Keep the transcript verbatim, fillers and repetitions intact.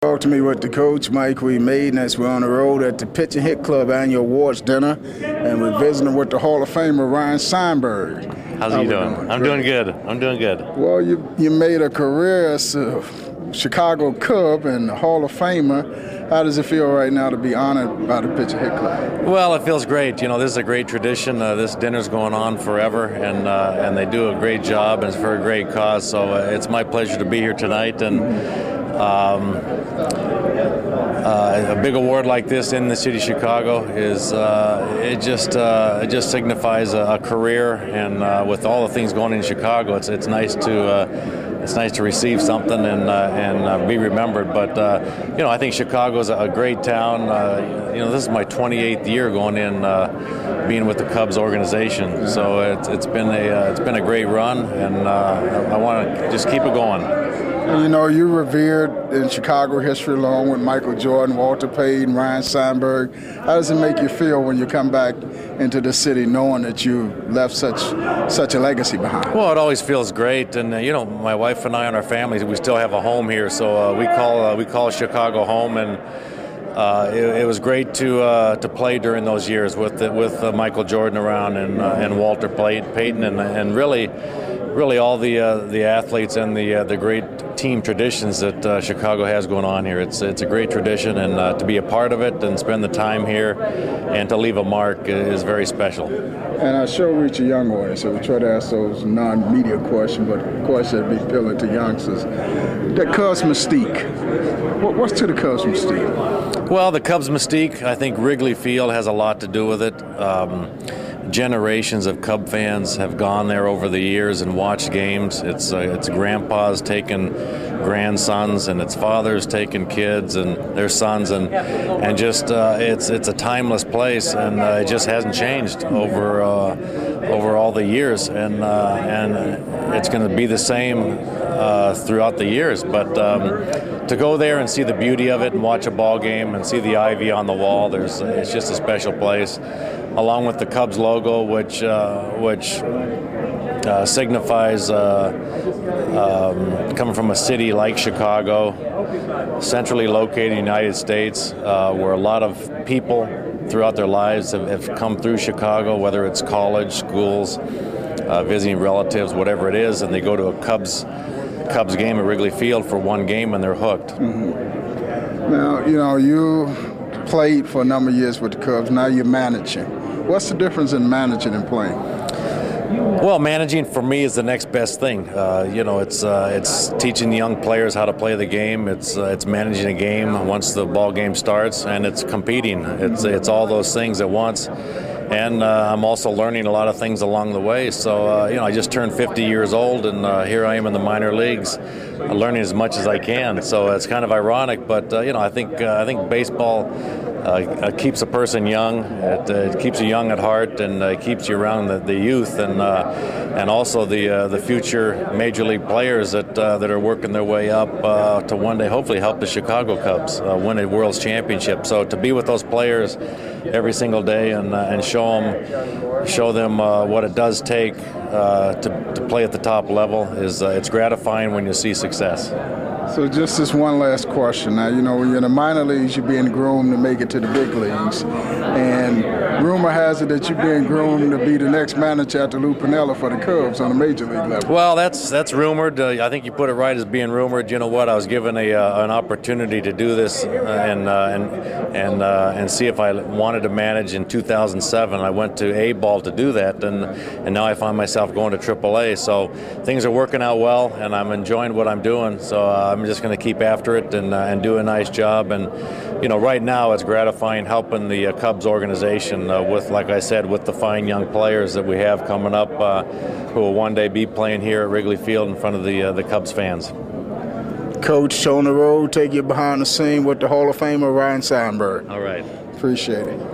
Talk to me with the coach, Mike We Maiden, as we're on the road at the Pitch and Hit Club annual awards dinner, and we're visiting with the Hall of Famer Ryne Sandberg. How's How you doing? doing? I'm doing good. I'm doing good. Well, you you made a career as a Chicago Cub and Hall of Famer. How does it feel right now to be honored by the Pitch and Hit Club? Well, it feels great. You know, this is a great tradition. Uh, this dinner's going on forever, and uh, and they do a great job, and it's for a great cause. So uh, it's my pleasure to be here tonight, and. Um, uh, a big award like this in the city of Chicago is uh, it just uh, it just signifies a, a career, and uh, with all the things going on in Chicago, it's it's nice to uh, it's nice to receive something and uh, and uh, be remembered. But uh, you know, I think Chicago is a great town. Uh, you know, this is my twenty-eighth year going in, uh, being with the Cubs organization. So it's it's been a uh, it's been a great run, and uh, I want to just keep it going. You know, you're revered in Chicago history along with Michael Jordan, Walter Payton, Ryne Sandberg. How does it make you feel when you come back into the city knowing that you left such such a legacy behind? Well, it always feels great, and uh, you know, my wife and I and our families, we still have a home here, so uh, we call uh, we call Chicago home, and uh, it, it was great to uh, to play during those years with the, with uh, Michael Jordan around and uh, and Walter Payton, and and really. Really, all the uh, the athletes and the uh, the great team traditions that uh, Chicago has going on here. It's it's a great tradition, and uh, to be a part of it and spend the time here and to leave a mark is very special. And our show reach a young audience, so we try to ask those non-media questions, but questions that be appealing to youngsters. The Cubs mystique. What, what's to the Cubs mystique? Well, the Cubs mystique, I think Wrigley Field has a lot to do with it. Um, Generations of Cub fans have gone there over the years and watched games. It's uh, it's grandpas taking grandsons, and it's fathers taking kids and their sons, and and just uh, it's it's a timeless place, and uh, it just hasn't changed over uh, over all the years, and uh, and it's going to be the same uh, throughout the years. But um, to go there and see the beauty of it and watch a ball game and see the ivy on the wall, there's it's just a special place. Along with the Cubs logo, which uh, which uh, signifies uh, um, coming from a city like Chicago, centrally located in the United States, uh, where a lot of people throughout their lives have, have come through Chicago, whether it's college, schools, uh, visiting relatives, whatever it is, and they go to a Cubs Cubs game at Wrigley Field for one game and they're hooked. Mm-hmm. Now, you know, you played for a number of years with the Cubs. Now you're managing. What's the difference in managing and playing? Well, managing for me is the next best thing. Uh, you know, it's uh, it's teaching young players how to play the game. It's uh, it's managing a game once the ball game starts, and it's competing. It's it's all those things at once. And uh, I'm also learning a lot of things along the way. So, uh, you know, I just turned fifty years old, and uh, here I am in the minor leagues, uh, learning as much as I can. So it's kind of ironic, but uh, you know, I think uh, I think baseball uh, keeps a person young. It, uh, it keeps you young at heart, and uh, keeps you around the, the youth, and uh, and also the uh, the future major league players that uh, that are working their way up uh, to one day hopefully help the Chicago Cubs uh, win a World Championship. So to be with those players every single day and uh, and show them show them uh, what it does take uh, to to play at the top level is uh, it's gratifying when you see success. So just this one last question. Now, you know, when you're in the minor leagues, you're being groomed to make it to the big leagues. And rumor has it that you're being groomed to be the next manager after Lou Piniella for the Cubs on the major league level. Well, that's that's rumored. Uh, I think you put it right as being rumored. You know what? I was given a uh, an opportunity to do this uh, and uh, and and uh, and see if I wanted to manage in two thousand seven. I went to A-ball to do that, and and now I find myself going to triple A. So things are working out well, and I'm enjoying what I'm doing. So uh, I'm just going to keep after it and uh, and do a nice job. And you know, right now it's gratifying helping the uh, Cubs organization uh, with, like I said, with the fine young players that we have coming up, uh, who will one day be playing here at Wrigley Field in front of the uh, the Cubs fans. Coach, on the road, take you behind the scene with the Hall of Famer Ryne Sandberg. All right. Appreciate it.